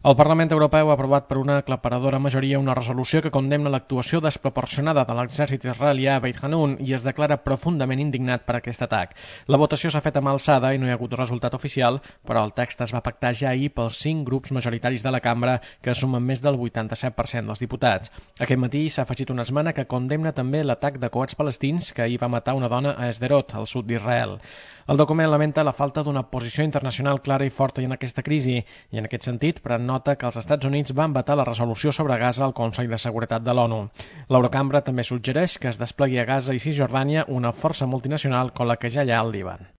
El Parlament Europeu ha aprovat per una aclaparadora majoria una resolució que condemna l'actuació desproporcionada de l'exèrcit israelià a Beit Hanun i es declara profundament indignat per aquest atac. La votació s'ha fet amb alçada i no hi ha hagut resultat oficial, però el text es va pactar ja ahir pels 5 grups majoritaris de la cambra, que sumen més del 87% dels diputats. Aquest matí s'ha afegit una esmena que condemna també l'atac de coets palestins que ahir va matar una dona a Sderot, al sud d'Israel. El document lamenta la falta d'una posició internacional clara i forta en aquesta crisi i, en aquest sentit, pren nota que els Estats Units van vetar la resolució sobre Gaza al Consell de Seguretat de l'ONU. L'Eurocambra també suggereix que es desplegui a Gaza i Cisjordània una força multinacional com la que ja hi ha al Líban.